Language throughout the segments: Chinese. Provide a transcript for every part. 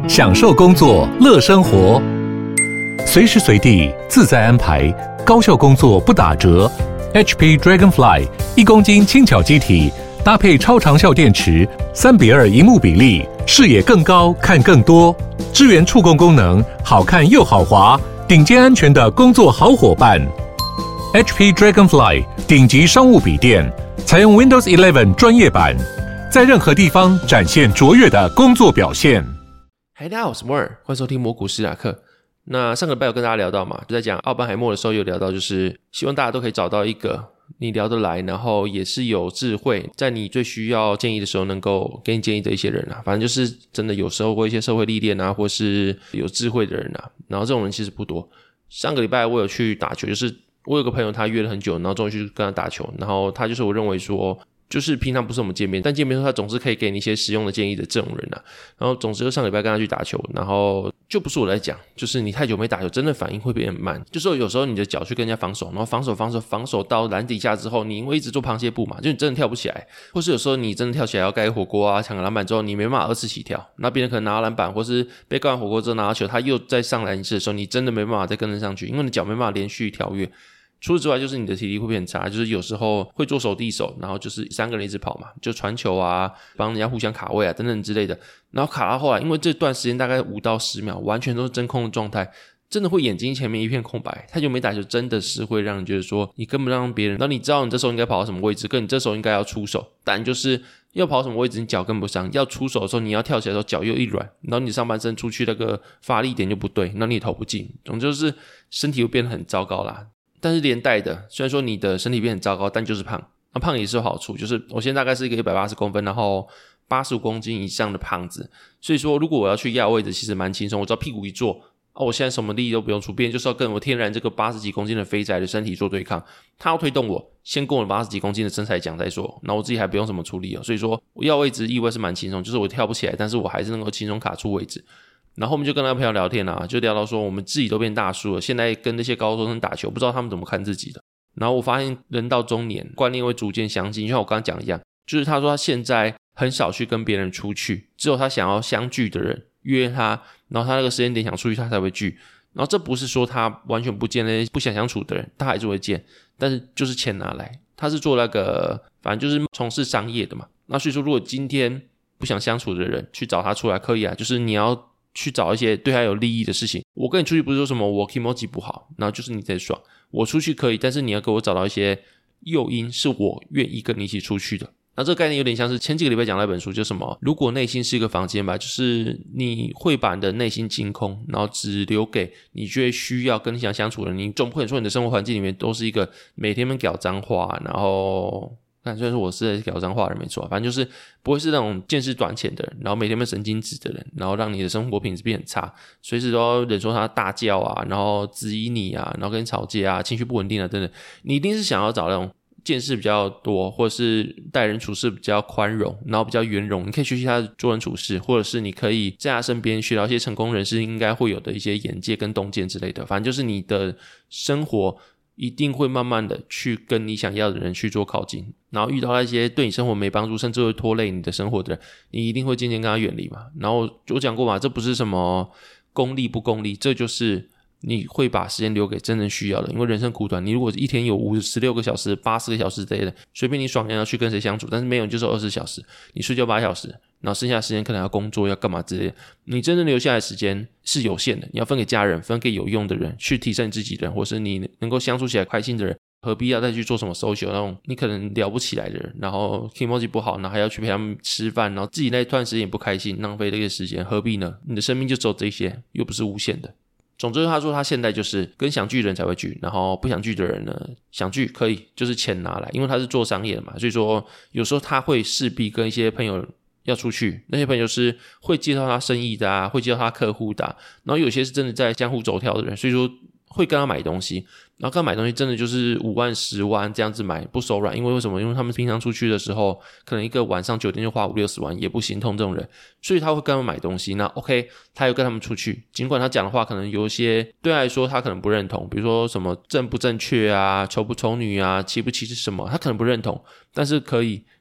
享受工作，乐生活，随时随地自在安排，高效工作不打折。HP Dragonfly 1公斤轻巧机体，搭配超长效电池，3:2萤幕比例，视野更高，看更多，支援触控功能，好看又好滑，顶尖安全的工作好伙伴。HP Dragonfly 顶级商务笔电，采用 Windows 11专业版，在任何地方展现卓越的工作表现。 嗨，大家好，我是摩尔，欢迎收听魔股史塔克。那上个礼拜有跟大家聊到嘛，就在讲奥本海默的时候有聊到，就是希望大家都可以找到一个你聊得来，然后也是有智慧，在你最需要建议的时候能够给你建议的一些人啊。反正就是真的有时候或一些社会历练啊，或是有智慧的人啊，然后这种人其实不多。上个礼拜我有去打球，就是我有个朋友他约了很久，然后终于去跟他打球，然后他就是我认为说就是平常不是我们见面，但见面的时候他总是可以给你一些实用的建议的这种人啊。然后总之上礼拜跟他去打球，然后就不是我在讲，就是你太久没打球真的反应会变慢，就是有时候你的脚去跟人家防守，然后防守到篮底下之后，你因为一直做螃蟹步嘛，就你真的跳不起来，或是有时候你真的跳起来要盖火锅啊，抢个篮板之后你没办法二次起跳，那别人可能拿到篮板或是被盖完火锅之后拿到球，他又再上来一次的时候，你真的没办法再跟得上去，因为你脚没办法连续跳跃。除此之外就是你的体力会变差，就是有时候会做手递手，然后就是3个人一直跑嘛，就传球啊，帮人家互相卡位啊等等之类的，然后卡到后来因为这段时间大概5到10秒完全都是真空的状态，真的会眼睛前面一片空白，太久没打球真的是会让你觉得说你根本让别人，然后你知道你这时候应该跑到什么位置，跟你这时候应该要出手，但就是要跑什么位置你脚跟不上，要出手的时候你要跳起来的时候脚又一软，然后你上半身出去那个发力点就不对，那你也投不进，总之就是身体会变得很糟糕啦。但是连带的，虽然说你的身体变很糟糕，但就是胖，那胖也是有好处，就是我现在大概是一个180公分，然后85公斤以上的胖子，所以说如果我要去压位置其实蛮轻松，我只要屁股一坐我现在什么力都不用出，别人就是要跟我天然这个80几公斤的肥仔的身体做对抗，他要推动我，先跟我80几公斤的身材讲再说，那我自己还不用什么出力所以说我压位置意外是蛮轻松，就是我跳不起来，但是我还是能够轻松卡出位置。然后我们就跟那个朋友聊天啊，就聊到说我们自己都变大叔了，现在跟那些高中生打球，不知道他们怎么看自己的。然后我发现人到中年观念会逐渐相近，就像我刚刚讲一样，就是他说他现在很少去跟别人出去，只有他想要相聚的人约他，然后他那个时间点想出去他才会聚。然后这不是说他完全不见那些不想相处的人，他还是会见，但是就是钱拿来，他是做那个反正就是从事商业的嘛。那所以说如果今天不想相处的人去找他出来可以啊，就是你要去找一些对他有利益的事情。我跟你出去不是说什么我 Kimoji 不好，然后就是你在爽，我出去可以，但是你要给我找到一些诱因是我愿意跟你一起出去的。那这个概念有点像是前几个礼拜讲那本书，就是什么如果内心是一个房间吧，就是你会把你的内心清空，然后只留给你觉得需要跟你想相处的人。你总不可能说你的生活环境里面都是一个每天们讲脏话，然后虽然说我是在搞脏话的人没错，反正就是不会是那种见识短浅的人，然后每天被神经质的人，然后让你的生活品质变很差，随时都要忍受他大叫啊，然后质疑你啊，然后跟你吵架啊，情绪不稳定啊等等。你一定是想要找那种见识比较多，或者是待人处事比较宽容，然后比较圆融，你可以学习他的做人处事，或者是你可以在他身边学到一些成功人士应该会有的一些眼界跟洞见之类的。反正就是你的生活一定会慢慢的去跟你想要的人去做靠近，然后遇到那些对你生活没帮助甚至会拖累你的生活的人，你一定会渐渐跟他远离嘛。然后我讲过嘛，这不是什么功利不功利，这就是你会把时间留给真正需要的。因为人生苦短，你如果一天有56个小时80个小时之类的，随便你爽要去跟谁相处，但是没有你就是20小时，你睡觉8小时，然后剩下的时间可能要工作要干嘛之类的，你真正留下来的时间是有限的，你要分给家人，分给有用的人，去提升你自己的人，或是你能够相处起来开心的人，何必要再去做什么 social 那种你可能聊不起来的人，然后 Kimoji 不好，然后还要去陪他们吃饭，然后自己那段时间也不开心，浪费这个时间，何必呢？你的生命就只有这些，又不是无限的。总之他说他现在就是跟想聚的人才会聚，然后不想聚的人呢，想聚可以，就是钱拿来，因为他是做商业的嘛，所以说有时候他会势必跟一些朋友要出去，那些朋友是会介绍他生意的啊，会介绍他客户的然后有些是真的在江湖走跳的人，所以说会跟他买东西，然后跟他买东西真的就是5万10万这样子买，不手软。因为为什么？因为他们平常出去的时候可能一个晚上酒店就花50-60万也不心痛这种人，所以他会跟他们买东西。那 OK 他又跟他们出去，尽管他讲的话可能有一些对他来说他可能不认同，比如说什么正不正确啊，丑不丑女啊，歧不歧视什么他可能不认同，但是可以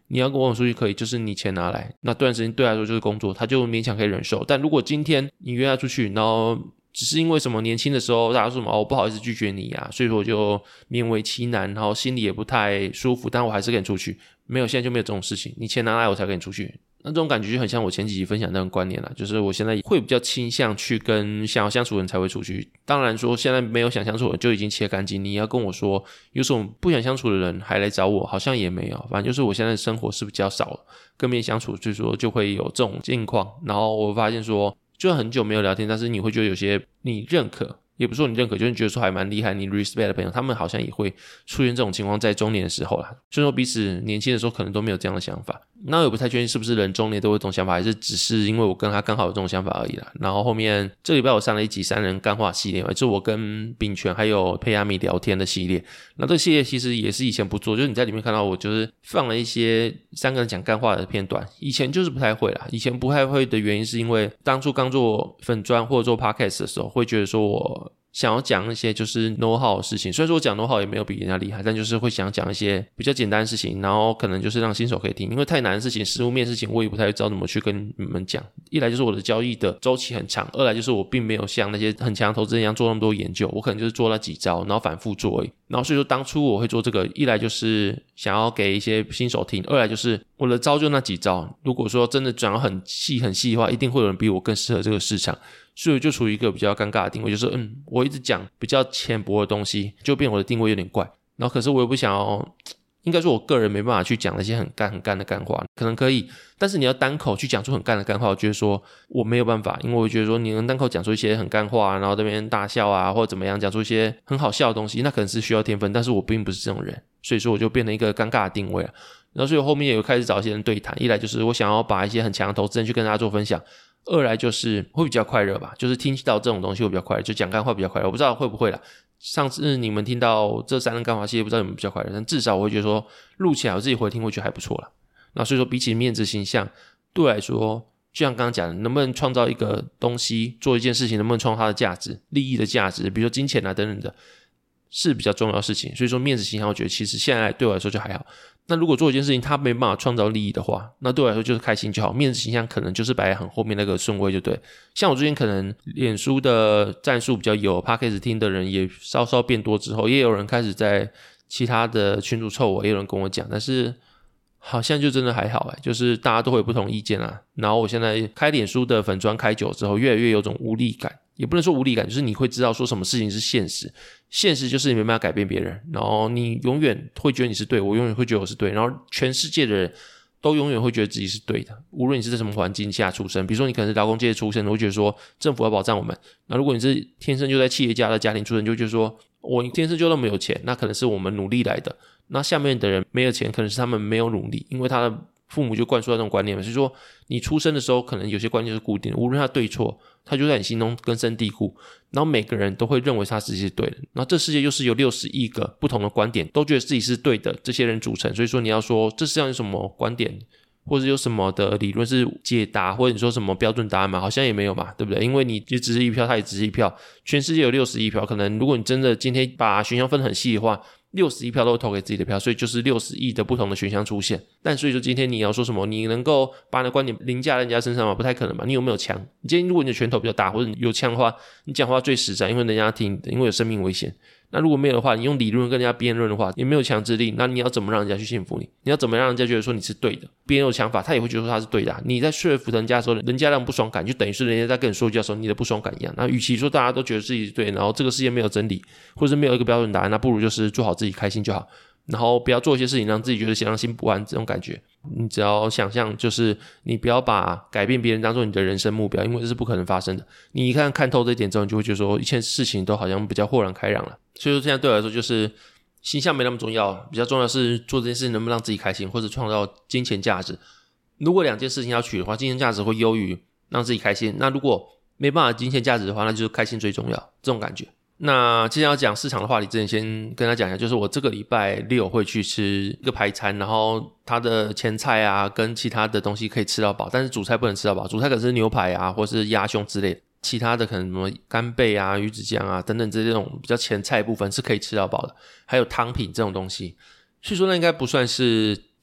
你要跟我出去可以，就是你钱拿来，那这段时间对他来说就是工作，他就勉强可以忍受。但如果今天你约他出去，然后只是因为什么年轻的时候大家说什么不好意思拒绝你啊，所以说我就勉为其难，然后心里也不太舒服，但我还是跟你出去。没有，现在就没有这种事情，你钱拿来我才跟你出去。那这种感觉就很像我前几集分享的那种观念啦，就是我现在会比较倾向去跟想要相处的人才会出去。当然说现在没有想相处的人就已经切干净，你要跟我说有什么不想相处的人还来找我，好像也没有。反正就是我现在的生活是比较少跟别人相处，所以说就会有这种境况。然后我发现说就很久没有聊天，但是你会觉得有些你认可，也不是说你认可，就是你觉得说还蛮厉害，你 respect 的朋友，他们好像也会出现这种情况在中年的时候啦。所以说彼此年轻的时候可能都没有这样的想法。那我也不太确定是不是人中年都有这种想法，还是只是因为我跟他刚好有这种想法而已啦。然后后面这个礼拜我上了一集3人干话系列嘛，就是我跟秉权还有佩亚米聊天的系列。那这个系列其实也是以前不做，就是你在里面看到我就是放了一些3个人讲干话的片段，以前就是不太会啦。以前不太会的原因是因为当初刚做粉专或者做 podcast 的时候，会觉得说我想要讲一些就是 know how 的事情，虽然说我讲 know how 也没有比人家厉害，但就是会想讲一些比较简单的事情，然后可能就是让新手可以听，因为太难的事情实务面的事情我也不太知道怎么去跟你们讲。一来就是我的交易的周期很长，二来就是我并没有像那些很强的投资人一样做那么多研究，我可能就是做那几招然后反复做而已。然后所以说当初我会做这个，一来就是想要给一些新手听，二来就是我的招就那几招，如果说真的讲得很细的话，一定会有人比我更适合这个市场。所以就处于一个比较尴尬的定位，就是我一直讲比较浅薄的东西，就变我的定位有点怪。然后可是我又不想要，应该说我个人没办法去讲那些很干的干话，可能可以，但是你要单口去讲出很干的干话，我觉得说我没有办法，因为我觉得说你能单口讲出一些很干话，然后在那边大笑啊，或者怎么样，讲出一些很好笑的东西，那可能是需要天分，但是我并不是这种人，所以说我就变成一个尴尬的定位了。然后所以我后面也有开始找一些人对谈，一来就是我想要把一些很强的投资人去跟大家做分享，二来就是会比较快乐吧，就是听到这种东西会比较快乐，就讲干话比较快乐。我不知道会不会啦，上次你们听到这3人干话系列不知道你们比较快乐，但至少我会觉得说录起来我自己回听会觉得还不错啦。那所以说比起面子形象，对我来说就像刚刚讲的，能不能创造一个东西，做一件事情能不能创造它的价值，利益的价值，比如说金钱啊等等的，是比较重要的事情。所以说面子形象我觉得其实现在对我来说就还好。那如果做一件事情它没办法创造利益的话，那对我来说就是开心就好，面子形象可能就是摆在很后面那个顺位就对。像我最近可能脸书的战术比较有 Podcast 听的人也稍稍变多之后，也有人开始在其他的群组凑我，也有人跟我讲，但是好像就真的还好就是大家都会有不同意见啊。然后我现在开脸书的粉专开久之后，越来越有种无力感，也不能说无力感，就是你会知道说什么事情是现实，现实就是你没办法改变别人，然后你永远会觉得你是对，我永远会觉得我是对，然后全世界的人都永远会觉得自己是对的，无论你是在什么环境下出生。比如说你可能是劳工界出生，你会觉得说政府要保障我们，那如果你是天生就在企业家的家庭出生，就会觉得说我天生就那么有钱，那可能是我们努力来的，那下面的人没有钱，可能是他们没有努力，因为他的父母就灌输了这种观念，所以说你出生的时候可能有些观念是固定的，无论他对错，他就在你心中根深蒂固，然后每个人都会认为他自己是对的，然后这世界又是由60亿个不同的观点都觉得自己是对的这些人组成，所以说你要说这世界上有什么观点或者有什么的理论是解答，或者你说什么标准答案嘛，好像也没有嘛，对不对？因为你就只是一票，他也只是一票，全世界有60亿票，可能如果你真的今天把选项分得很细的话，60亿票都会投给自己的票，所以就是60亿的不同的选项出现。但所以说今天你要说什么，你能够把你的观点凌驾在人家身上吗？不太可能嘛。你有没有枪？你今天如果你的拳头比较大，或者你有枪的话，你讲话最实在，因为人家听你的，因为有生命危险。那如果没有的话，你用理论跟人家辩论的话，也没有强制力，那你要怎么让人家去信服你？你要怎么让人家觉得说你是对的？别人有想法，他也会觉得说他是对的你在说服人家的时候，人家让不爽感，就等于是人家在跟你说教的时候你的不爽感一样。那与其说大家都觉得自己是对，然后这个世界没有真理，或者是没有一个标准答案，那不如就是做好自己开心就好，然后不要做一些事情让自己觉得良心不安这种感觉。你只要想象，就是你不要把改变别人当做你的人生目标，因为这是不可能发生的。你一看透这一点之后，你就会觉得说一切事情都好像比较豁然开朗了。所以说现在对我来说就是形象没那么重要，比较重要是做这件事情能不能让自己开心，或者创造金钱价值。如果2件事情要取的话，金钱价值会优于让自己开心，那如果没办法金钱价值的话，那就是开心最重要，这种感觉。那接下来要讲市场的话题之前，先跟他讲一下，就是我这个礼拜6会去吃一个排餐，然后它的前菜啊跟其他的东西可以吃到饱，但是主菜不能吃到饱，主菜可能是牛排啊或是鸭胸之类的，其他的可能什么干贝啊鱼子酱啊等等这种比较前菜部分是可以吃到饱的，还有汤品这种东西。所以说那应该不算是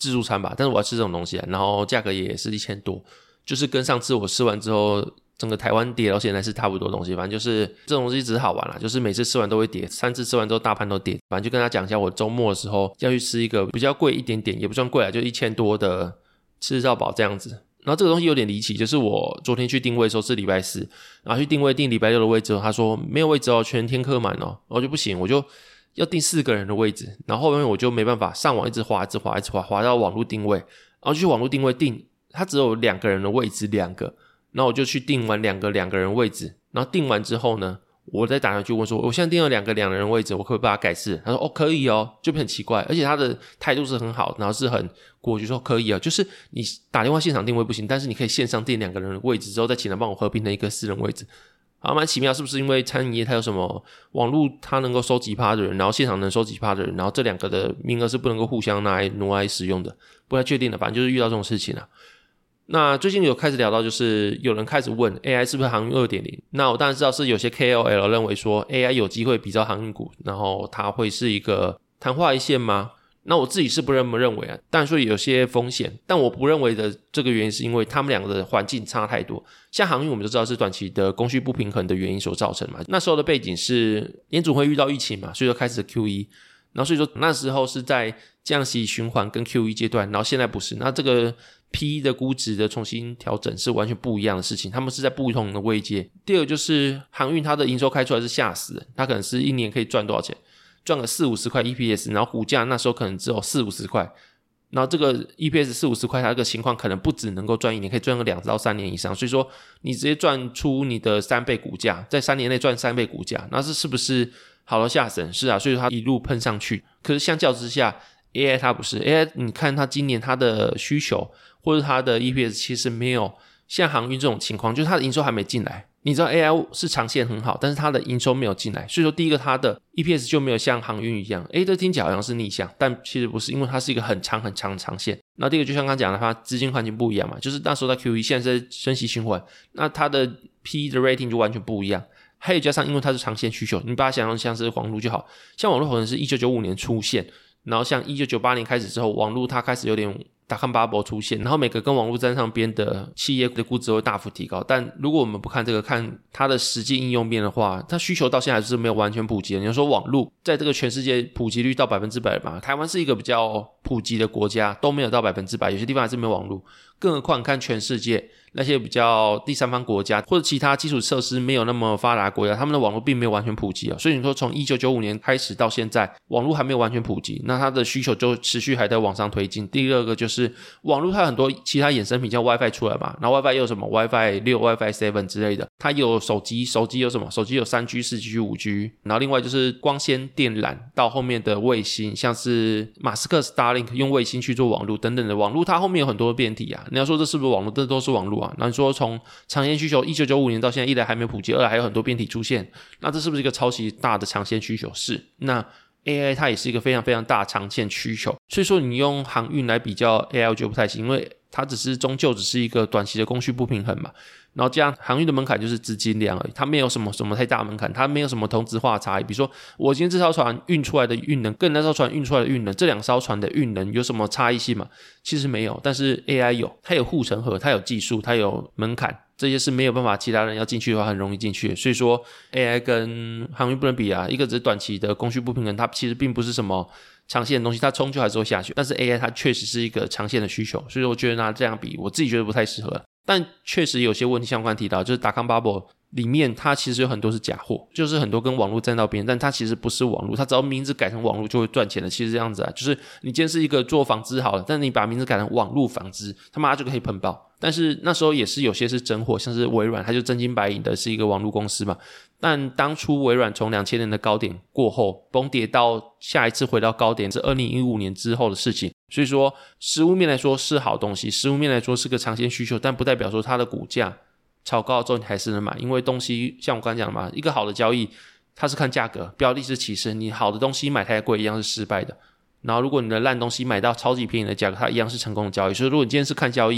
自助餐吧，但是我要吃这种东西然后价格也是1000多，就是跟上次我吃完之后整个台湾跌到现在是差不多东西，反正就是这种东西只是好玩啦，就是每次吃完都会跌，3次吃完之后大盘都跌，反正就跟他讲一下我周末的时候要去吃一个比较贵一点点，也不算贵就1000多的吃到饱这样子。然后这个东西有点离奇，就是我昨天去定位的时候是礼拜4，然后去定位定礼拜6的位置他说没有位置全天客满然后就不行，我就要定4个人的位置，然后后面我就没办法上网一直滑到网络定位，然后就去网络定位定，它只有2个人的位置2个，然后我就去定完2个人位置，然后定完之后呢，我再打电话去问说我现在定了2个2人位置，我可不可以把它改制？他说可以就很奇怪，而且他的态度是很好，然后是很我就说可以就是你打电话现场定位不行，但是你可以线上定2个人的位置之后再请他帮我合并成一个私人位置。好，蛮奇妙，是不是因为餐饮业它有什么网络它能够收几%的人，然后现场能收几%的人，然后这2个的名额是不能够互相挪来使用的，不太确定的，反正就是遇到这种事情那最近有开始聊到，就是有人开始问 AI 是不是航运 2.0， 那我当然知道是有些 KOL 认为说 AI 有机会比照航运股，然后它会是一个昙花一现吗？那我自己是不这么认为当然说有些风险，但我不认为的这个原因是因为他们两个的环境差太多。像航运我们就知道是短期的供需不平衡的原因所造成嘛，那时候的背景是联准会遇到疫情嘛，所以就开始 QE， 然后所以说那时候是在降息循环跟 QE 阶段，然后现在不是，那这个 PE 的估值的重新调整是完全不一样的事情，他们是在不同的位阶。第二个就是航运它的营收开出来是吓死人，它可能是一年可以赚多少钱，赚个40-50块 EPS， 然后股价那时候可能只有40-50块，然后这个 EPS 40-50块，它这个情况可能不只能够赚1年，可以赚个2到3年以上，所以说你直接赚出你的3倍股价，在3年内赚3倍股价，那是不是好到吓神？是啊，所以说它一路喷上去。可是相较之下 AI 它不是 AI， 你看它今年它的需求或者它的 EPS 其实没有像航运这种情况，就是它的营收还没进来。你知道 AI 是长线很好，但是它的营收没有进来，所以说第一个它的 EPS 就没有像航运一样这听起来好像是逆向，但其实不是，因为它是一个很长很长的长线。那第一个就像刚刚讲的，它资金环境不一样嘛，就是那时候在 QE， 现在在升息循环，那它的 PE 的 rating 就完全不一样。还有加上因为它是长线需求，你把它想象像是网络就好，像网络可能是1995年出现，然后像1998年开始之后，网络它开始有点大康 bubble 出现，然后每个跟网络沾上边的企业的估值会大幅提高。但如果我们不看这个，看它的实际应用面的话，它需求到现在就是没有完全普及的。你说网络在这个全世界普及率到 100% 嘛？台湾是一个比较普及的国家，都没有到 100%， 有些地方还是没有网络。更何况看全世界那些比较第三方国家或者其他基础设施没有那么发达的国家，他们的网络并没有完全普及所以你说从1995年开始到现在，网络还没有完全普及，那它的需求就持续还在往上推进。第二个就是网络它有很多其他衍生品，像 WiFi 出来嘛，然后 WiFi 又有什么 WiFi 6 WiFi 7之类的，它有手机有什么，手机有 3G 4G 5G， 然后另外就是光纤电缆到后面的卫星，像是马斯克 Starlink 用卫星去做网络等等的网络，它后面有很多变体你要说这是不是网络，这都是网络那你说从长线需求1995年到现在，一来还没有普及，二来还有很多变体出现，那这是不是一个超级大的长线需求？是。那 AI 它也是一个非常非常大的长线需求，所以说你用航运来比较 AI 我觉得不太行，因为它终究只是一个短期的供需不平衡嘛。然后这样航运的门槛就是资金量而已，它没有什么太大的门槛，它没有什么同质化差异。比如说我今天这艘船运出来的运能跟那艘船运出来的运能，这2艘船的运能有什么差异性吗？其实没有，但是 AI 有，它有护城河，它有技术，它有门槛，这些是没有办法其他人要进去的话很容易进去的。所以说 AI 跟航运不能比一个只是短期的供需不平衡，它其实并不是什么长线的东西，它终究还是会下去，但是 AI 它确实是一个长线的需求，所以我觉得拿这样比，我自己觉得不太适合但确实有些问题，像我刚才提到，就是达康 bubble 里面它其实有很多是假货，就是很多跟网络沾到边，但它其实不是网络，它只要名字改成网络就会赚钱的，其实这样子就是你今天是一个做纺织好了，但是你把名字改成网络纺织，他妈就可以喷爆。但是那时候也是有些是真货，像是微软，它就真金白银的是一个网络公司嘛。但当初微软从2000年的高点过后崩跌到下一次回到高点是2015年之后的事情，所以说实物面来说是好东西，实物面来说是个长线需求，但不代表说它的股价炒高之后你还是能买，因为东西像我刚才讲的嘛，一个好的交易它是看价格，标的是起势，你好的东西买太贵一样是失败的，然后如果你的烂东西买到超级便宜的价格，它一样是成功的交易。所以如果你今天是看交易，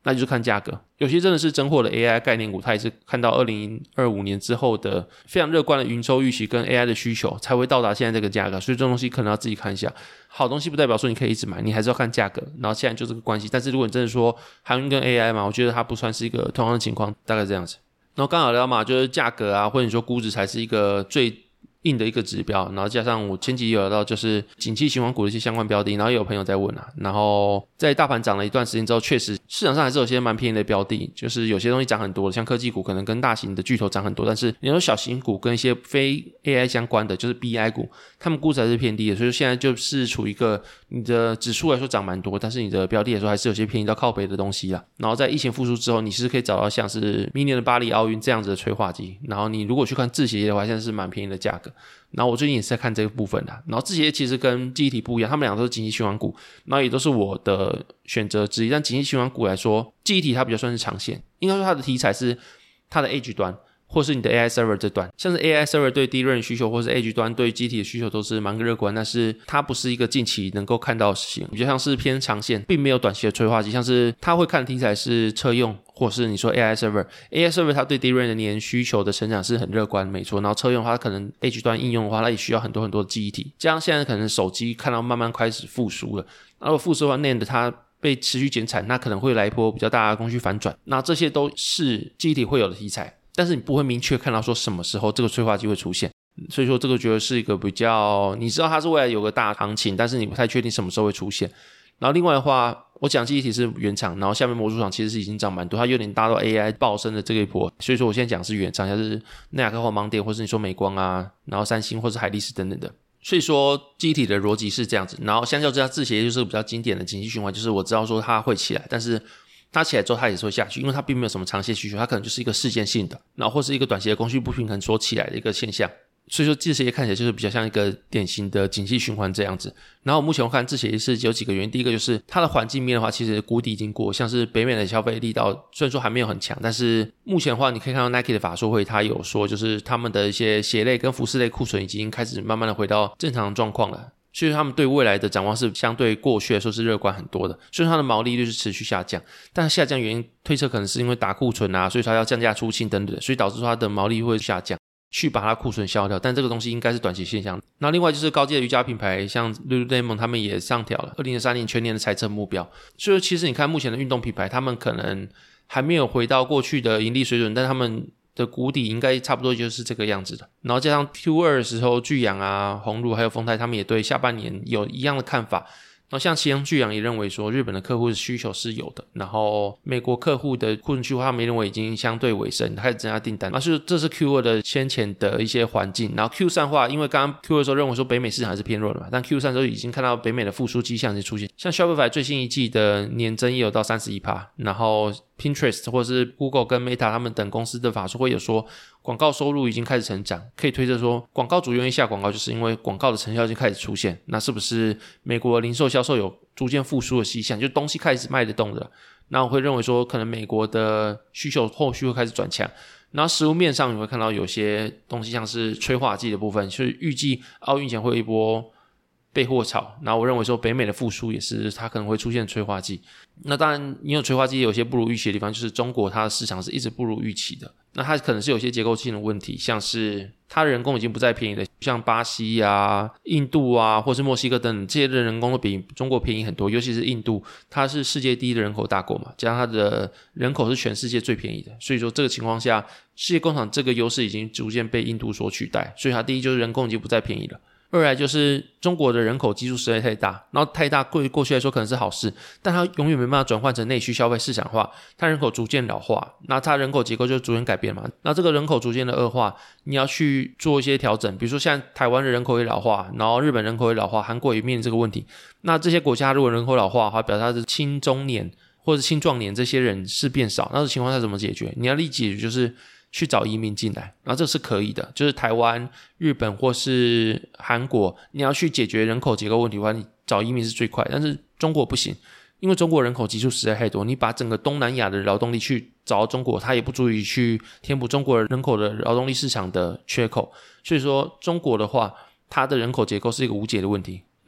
那就是看价格。有些真的是真货的 AI 概念股，它也是看到2025年之后的非常乐观的营收预期跟 AI 的需求才会到达现在这个价格，所以这东西可能要自己看一下。好东西不代表说你可以一直买，你还是要看价格，然后现在就这个关系。但是如果你真的说航运跟 AI 嘛，我觉得它不算是一个同样的情况，大概这样子。然后刚好聊嘛，就是价格啊，或者你说估值才是一个最硬的一个指标，然后加上我前几集有聊到就是景气循环股的一些相关标的，然后也有朋友在问啊，然后在大盘涨了一段时间之后，确实市场上还是有些蛮便宜的标的，就是有些东西涨很多的，像科技股可能跟大型的巨头涨很多，但是你说小型股跟一些非 AI 相关的，就是 BI 股，他们估值还是偏低的，所以现在就是处于一个你的指数来说涨蛮多，但是你的标的来说还是有些便宜到靠北的东西啦。然后在疫情复苏之后，你是可以找到像是明年的巴黎奥运这样子的催化剂，然后你如果去看制鞋业的话，现在是蛮便宜的价格。然后我最近也是在看这个部分的，然后制鞋业其实跟记忆体不一样，他们两个都是景气循环股，然后也都是我的选择之一。但景气循环股来说，记忆体它比较算是长线，应该说它的题材是它的 Edge 端，或是你的 AI server 这端，像是 AI server 对低润需求，或是 Edge 端对机体的需求都是蛮乐观，但是它不是一个近期能够看到的事情，比较像是偏长线，并没有短期的催化剂。像是它会看的题材是车用，或是你说 AI server 它对低润的年需求的成长是很乐观，没错。然后车用它可能 Edge 端应用的话，它也需要很多很多的记忆体，加上现在可能手机看到慢慢开始复苏了，然后复苏的话 NAND 它被持续减产，那可能会来一波比较大的供需反转，那这些都是记忆体会有的题材，但是你不会明确看到说什么时候这个催化剂会出现，所以说这个觉得是一个比较，你知道它是未来有个大行情，但是你不太确定什么时候会出现。然后另外的话，我讲记忆体是原厂，然后下面模组厂其实是已经涨蛮多，它有点搭到 AI 爆升的这个一波，所以说我现在讲是原厂，像是奈亚克或盲点，或是你说美光啊，然后三星或是海力士等等的。所以说记忆体的逻辑是这样子，然后相较之下制鞋就是比较经典的景气循环，就是我知道说它会起来，但是它起来之后它也是会下去，因为它并没有什么长线需求，它可能就是一个事件性的，然后或是一个短期的供需不平衡所起来的一个现象。所以说制鞋业看起来就是比较像一个典型的景气循环这样子。然后目前我看制鞋业是有几个原因，第一个就是它的环境面的话，其实谷底已经过，像是北美的消费力道虽然说还没有很强，但是目前的话你可以看到 Nike 的法说会，它有说就是他们的一些鞋类跟服饰类库存已经开始慢慢的回到正常的状况了，所以他们对未来的展望是相对过去来说是乐观很多的。所以它的毛利率是持续下降，但下降原因推测可能是因为打库存啊，所以它要降价出清等等，所以导致说它的毛利率会下降，去把它库存消掉，但这个东西应该是短期现象。那另外就是高阶的瑜伽品牌，像 Lululemon 他们也上调了2023年全年的财测目标，所以其实你看目前的运动品牌，他们可能还没有回到过去的盈利水准，但他们的谷底应该差不多就是这个样子的。然后加上 Q2 的时候，巨阳啊、宏儒还有丰泰他们也对下半年有一样的看法。然后像奇阳巨阳也认为说日本的客户的需求是有的，然后美国客户的库存去化他们也认为已经相对尾声，开始增加订单，这是 Q2 的先前的一些环境。然后 Q3 的话，因为刚刚 Q2 的时候认为说北美市场还是偏弱的嘛，但 Q3 的时候已经看到北美的复苏迹象就出现，像 Shopify 最新一季的年增也有到 31%， 然后 Pinterest 或是 Google 跟 Meta 他们等公司的法说会有说广告收入已经开始成长，可以推测说广告主愿意下广告就是因为广告的成效已经开始出现，那是不是美国零售销售有逐渐复苏的迹象，就东西开始卖得动的，那我会认为说可能美国的需求后续会开始转强。然后实物面上你会看到有些东西像是催化剂的部分，就是预计奥运前会有一波备货潮，然后我认为说北美的复苏也是它可能会出现催化剂。那当然你有催化剂有些不如预期的地方，就是中国它的市场是一直不如预期的，那它可能是有些结构性的问题，像是它的人工已经不再便宜了，像巴西啊、印度啊或是墨西哥等等，这些的人工都比中国便宜很多，尤其是印度，它是世界第一的人口大国嘛，加上它的人口是全世界最便宜的，所以说这个情况下世界工厂这个优势已经逐渐被印度所取代，所以它第一就是人工已经不再便宜了，二来就是中国的人口基数实在太大，然后太大过去来说可能是好事，但它永远没办法转换成内需消费市场化，它人口逐渐老化，那它人口结构就逐渐改变嘛，那这个人口逐渐的恶化，你要去做一些调整，比如说现在台湾的人口也老化，然后日本人口也老化，韩国也面临这个问题，那这些国家如果人口老化的话，表示它的青中年或者青壮年这些人是变少，那这情况下怎么解决？你要立即就是去找移民进来，然后这是可以的，就是台湾、日本或是韩国，你要去解决人口结构问题的话，你找移民是最快，但是中国不行，因为中国人口基数实在太多，你把整个东南亚的劳动力去找到中国，它也不足以去填补中国人口的劳动力市场的缺口，所以说中国的话，它的人口结构是一个无解的问题。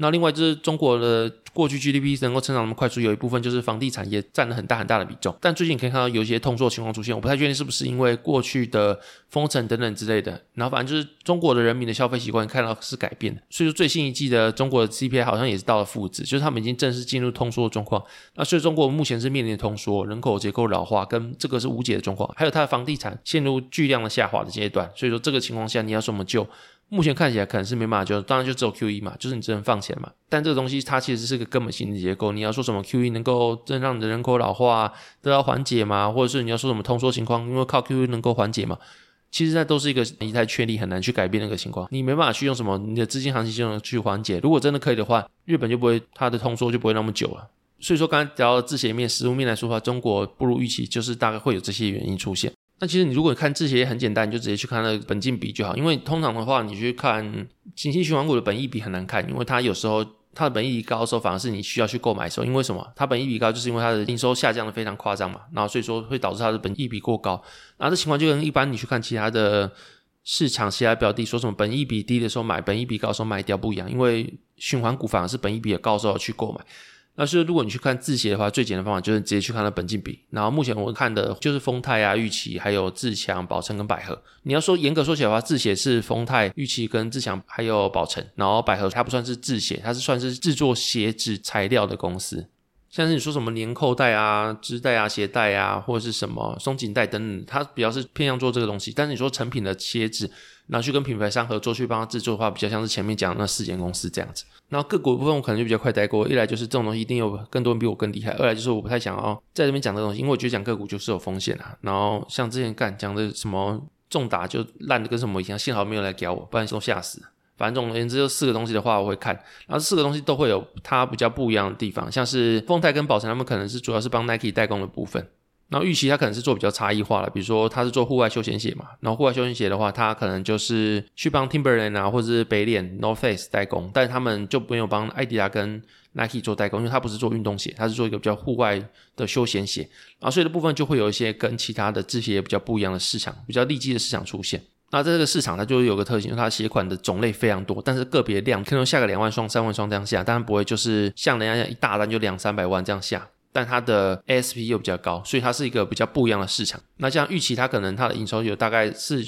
那另外就是中国的过去 GDP 能够成长那么快速，有一部分就是房地产也占了很大很大的比重，但最近可以看到有一些通缩情况出现，我不太确定是不是因为过去的封城等等之类的，然后反正就是中国的人民的消费习惯看到是改变的，所以说最新一季的中国的 CPI 好像也是到了负值，就是他们已经正式进入通缩的状况。那所以中国目前是面临的通缩、人口结构老化跟这个是无解的状况，还有它的房地产陷入巨量的下滑的阶段，所以说这个情况下你要怎么救，目前看起来可能是没办法救，当然就只有 QE 嘛，就是你只能放钱嘛。但这个东西它其实是个根本性的结构，你要说什么 QE 能够真让你的人口老化得到缓解吗？或者是你要说什么通缩情况因为靠 QE 能够缓解吗？其实那都是一个以太确立很难去改变那个情况，你没办法去用什么你的资金行情就能去缓解。如果真的可以的话，日本就不会它的通缩就不会那么久了。所以说刚才聊到制鞋面、实物面来说的话，中国不如预期，就是大概会有这些原因出现。那其实你如果看制鞋很简单，你就直接去看那个本金比就好，因为通常的话你去看景气循环股的本益比很难看，因为它有时候它的本益比高的时候反而是你需要去购买的时候，因为什么？它本益比高就是因为它的营收下降的非常夸张嘛，然后所以说会导致它的本益比过高，然后这情况就跟一般你去看其他的市场其他标的说什么本益比低的时候买，本益比高的时候卖掉不一样，因为循环股反而是本益比高的时候去购买。那所以如果你去看制鞋的话，最简单的方法就是直接去看它本金比，然后目前我看的就是丰泰啊、玉期还有自强、宝成跟百合。你要说严格说起来的话，制鞋是丰泰、玉期跟自强还有宝成，然后百合它不算是制鞋，它是算是制作鞋子材料的公司，像是你说什么连扣带啊、织带啊、鞋带啊，或者是什么松紧带等等，它比较是偏向做这个东西。但是你说成品的鞋子拿去跟品牌商合作去帮他制作的话，比较像是前面讲的那4间公司这样子。然后个股的部分我可能就比较快带过，一来就是这种东西一定有更多人比我更厉害，二来就是我不太想要在这边讲这个东西，因为我觉得讲个股就是有风险啊。然后像之前讲的什么重打就烂的跟什么一样，幸好没有来屌我，不然都吓死了。反正总而言之，这4个东西的话我会看，然后这4个东西都会有它比较不一样的地方，像是丰泰跟宝成他们可能是主要是帮 Nike 代工的部分，然后预期它可能是做比较差异化了，比如说它是做户外休闲鞋嘛，然后户外休闲鞋的话它可能就是去帮 Timberland 啊或者是北脸 North Face 代工，但是他们就没有帮艾迪达跟 Nike 做代工，因为它不是做运动鞋，它是做一个比较户外的休闲鞋，然后所以的部分就会有一些跟其他的制鞋比较不一样的市场，比较利基的市场出现。那在这个市场它就有个特性，就是它鞋款的种类非常多，但是个别量可能下个2万双3万双这样下，当然不会就是像人家一样一大单就200-300万这样下，但它的 ASP 又比较高，所以它是一个比较不一样的市场。那像预期它可能它的营收有大概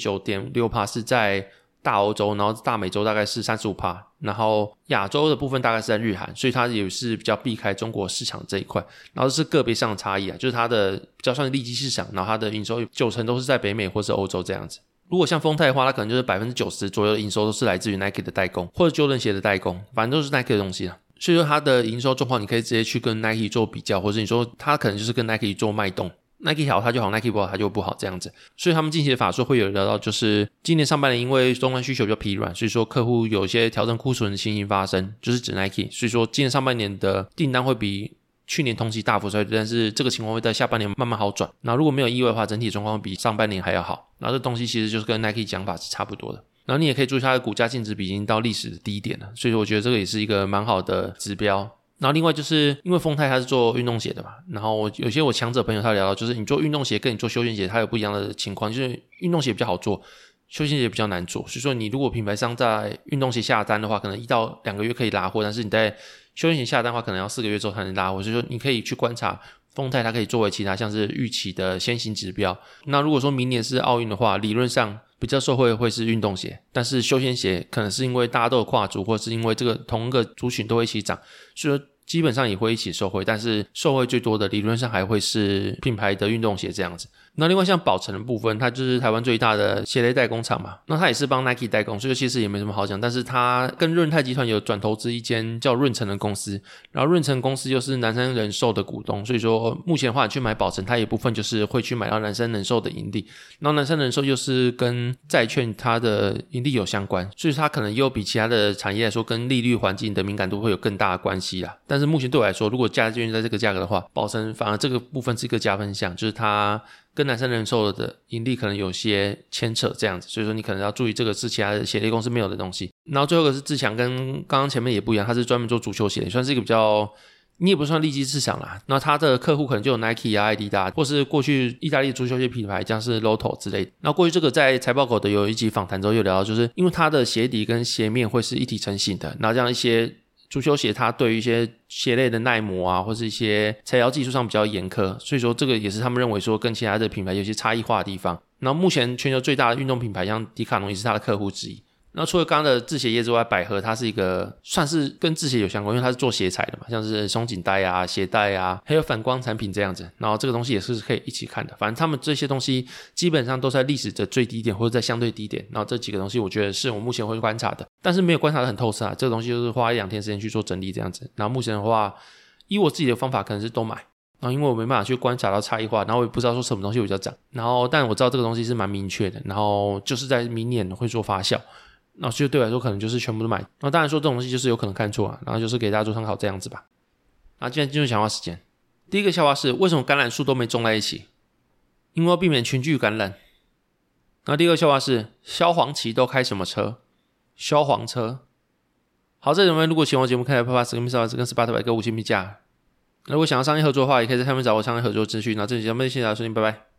49.6% 是在大欧洲，然后大美洲大概是 35%， 然后亚洲的部分大概是在日韩，所以它也是比较避开中国市场这一块。然后是个别上的差异啊，就是它的比较算是利基市场，然后它的营收90%都是在北美或是欧洲这样子。如果像丰泰的话，它可能就是 90% 左右的营收都是来自于 Nike 的代工或者 Jordan 鞋的代工，反正都是 Nike 的东西啦。所以说它的营收状况你可以直接去跟 Nike 做比较，或者你说它可能就是跟 Nike 做脉动， Nike 好它就好， Nike 不好它就不好这样子。所以他们近期的法说会有聊到，就是今年上半年因为终端需求比较疲软，所以说客户有一些调整库存的情形发生，就是指 Nike， 所以说今年上半年的订单会比去年同期大幅衰退，但是这个情况会在下半年慢慢好转。那如果没有意外的话，整体状况会比上半年还要好。然后这东西其实就是跟 Nike 讲法是差不多的。然后你也可以注意它的股价净值比已经到历史的低点了，所以我觉得这个也是一个蛮好的指标。然后另外就是因为丰泰它是做运动鞋的嘛，然后有些我强者朋友他聊到，就是你做运动鞋跟你做休闲鞋它有不一样的情况，就是运动鞋比较好做，休闲鞋比较难做，所以说你如果品牌商在运动鞋下单的话，可能1到2个月可以拉货，但是你在休闲鞋下单的话可能要4个月之后才能拉货，所以说你可以去观察丰泰它可以作为其他像是预期的先行指标。那如果说明年是奥运的话，理论上比较受惠会是运动鞋，但是休闲鞋可能是因为大家都有跨足，或是因为这个同一个族群都会一起涨，所以说基本上也会一起受惠，但是受惠最多的理论上还会是品牌的运动鞋这样子。那另外像宝成的部分，它就是台湾最大的鞋类代工厂嘛，那它也是帮 Nike 代工，所以其实也没什么好讲。但是它跟润泰集团有转投资一间叫润成的公司，然后润成公司又是南山人寿的股东，所以说目前的话你去买宝成，它有一部分就是会去买到南山人寿的盈利，然后南山人寿又是跟债券它的盈利有相关，所以它可能又比其他的产业来说跟利率环境的敏感度会有更大的关系啦。但是目前对我来说，如果价券在这个价格的话，宝成反而这个部分是一个加分项，就是它跟南山人寿的盈利可能有些牵扯这样子，所以说你可能要注意这个是其他的鞋类公司没有的东西。然后最后一个是自强，跟刚刚前面也不一样，它是专门做足球鞋，算是一个比较你也不算利基市场啦。那它的客户可能就有 Nike 啊、艾迪达，或是过去意大利足球鞋品牌像是 Lotto 之类的。那过去这个在财报狗的有一集访谈之后又聊到，就是因为它的鞋底跟鞋面会是一体成型的，然后这样一些足球鞋它对于一些鞋类的耐磨啊，或是一些材料技术上比较严苛，所以说这个也是他们认为说跟其他的品牌有些差异化的地方。然后目前全球最大的运动品牌像迪卡侬也是它的客户之一。那除了刚刚的制鞋业之外，百合它是一个算是跟制鞋有相关，因为它是做鞋材的嘛，像是松紧带啊、鞋带啊，还有反光产品这样子。然后这个东西也是可以一起看的，反正他们这些东西基本上都在历史的最低点或者在相对低点。然后这几个东西我觉得是我目前会观察的，但是没有观察得很透彻啊。这个东西就是花1-2天时间去做整理这样子。然后目前的话，以我自己的方法可能是都买。然后因为我没办法去观察到差异化，然后我也不知道说什么东西比较涨，然后但我知道这个东西是蛮明确的，然后就是在明年会做发酵。那就对我来说可能就是全部都买，那当然说这种东西就是有可能看错啊，然后就是给大家做参考这样子吧。那现在进入笑话时间，第一个笑话是为什么橄榄树都没种在一起？因为要避免群聚感染。那第二个笑话是萧煌奇都开什么车？萧煌车。好，这里面如果喜欢我节目，可以拍拍跟 Mr. 跟 Spotify 给5星评价。如果想要商业合作的话，也可以在下面找我商业合作资讯。那这期节目谢谢大家收听，拜拜。